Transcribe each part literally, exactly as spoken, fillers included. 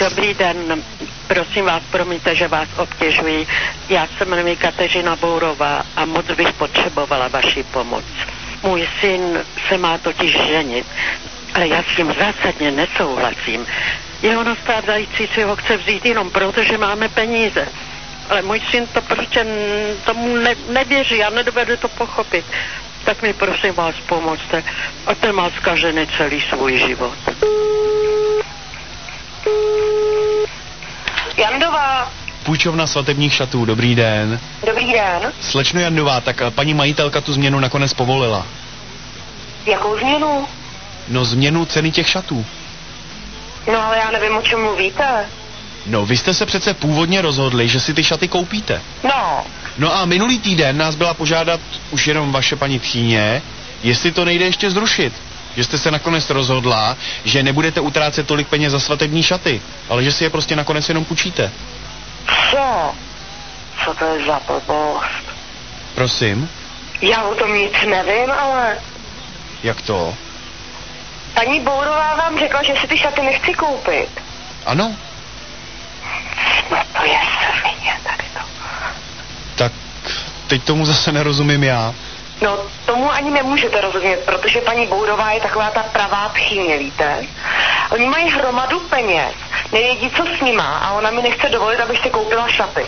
Dobrý den, prosím vás, promiňte, že vás obtěžuji. Já se jmenuji Kateřina Bourová a moc bych potřebovala vaši pomoc. Můj syn se má totiž ženit, ale já s tím zásadně nesouhlasím. Jeho nastávající si ho chce vzít jenom proto, že máme peníze. Ale můj syn to prostě tomu ne, nevěří a nedovedu to pochopit. Tak mi prosím vás pomocte. A ten má zkažený celý svůj život. Jandová. Půjčovna svatebních šatů, dobrý den. Dobrý den. Slečno Jandová, tak paní majitelka tu změnu nakonec povolila. Jakou změnu? No změnu ceny těch šatů. No ale já nevím, o čem mluvíte. No vy jste se přece původně rozhodli, že si ty šaty koupíte. No. No a minulý týden nás byla požádat už jenom vaše paní tchýně, jestli to nejde ještě zrušit. Že jste se nakonec rozhodla, že nebudete utrácet tolik peněz za svatební šaty, ale že si je prostě nakonec jenom půjčíte. Co? Co to je za blbost? Prosím? Já o tom nic nevím, ale... Jak to? Paní Bourová vám řekla, že si ty šaty nechci koupit. Ano. No to je svině tady to. Tak teď tomu zase nerozumím já. No, tomu ani nemůžete rozumět, protože paní Bourová je taková ta pravá tchýně, víte? Oni mají hromadu peněz, nevědí, co s nima a ona mi nechce dovolit, abyste koupila šaty.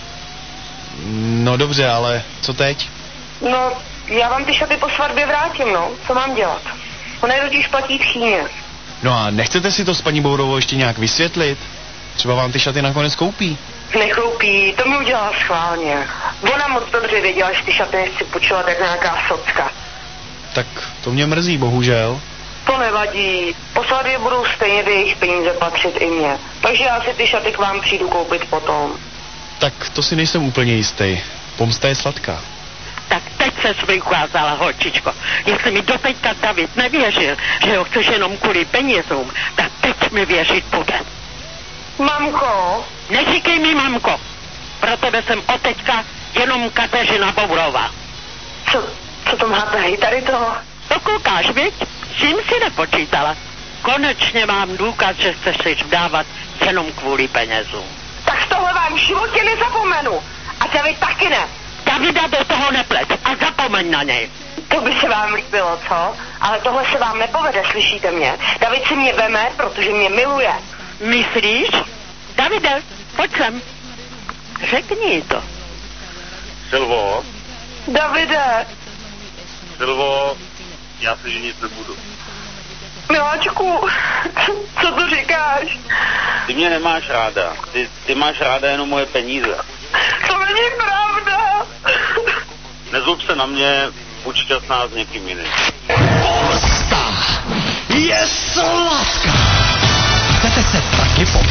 No dobře, ale co teď? No, já vám ty šaty po svatbě vrátím, no. Co mám dělat? Ona je totiž platí tchýně. No a nechcete si to s paní Bourovou ještě nějak vysvětlit? Třeba vám ty šaty nakonec koupí. Nekoupí, to mi udělala schválně. Ona moc dobře věděla, že ty šaty nechci půjčovat jak nějaká socka. Tak to mě mrzí, bohužel. To nevadí. Po svatbě budou stejně ty jejich peníze patřit i mě. Takže já si ty šaty k vám přijdu koupit potom. Tak to si nejsem úplně jistý. Pomsta je sladká. Tak teď se mi ukázala, holčičko. Jestli mi doteďka David nevěřil, že ho chceš jenom kvůli penězům, tak teď mi věřit bude. Mamko? Neříkej mi, mamko. Pro tebe jsem od teďka jenom Kateřina Bourová. Co, co to máte hej tady toho? To koukáš, viď? S čím si nepočítala? Konečně mám důkaz, že chceš si vdávat jenom kvůli penězům. Tak z tohle vám v životě nezapomenu. A David taky ne. Davida do toho nepleť a zapomeň na něj. To by se vám líbilo, co? Ale tohle se vám nepovede, slyšíte mě? David si mě veme, protože mě miluje. Myslíš? Davide, pojď sem. Řekni to. Silvo? Davide. Silvo, já se ženit nebudu. Miláčku, co to říkáš? Ty mě nemáš ráda. Ty, ty máš ráda jenom moje peníze. To není pravda. Nezlob se na mě, buď šťastná s někým jiným. Pomsta je sladká. Chcete se taky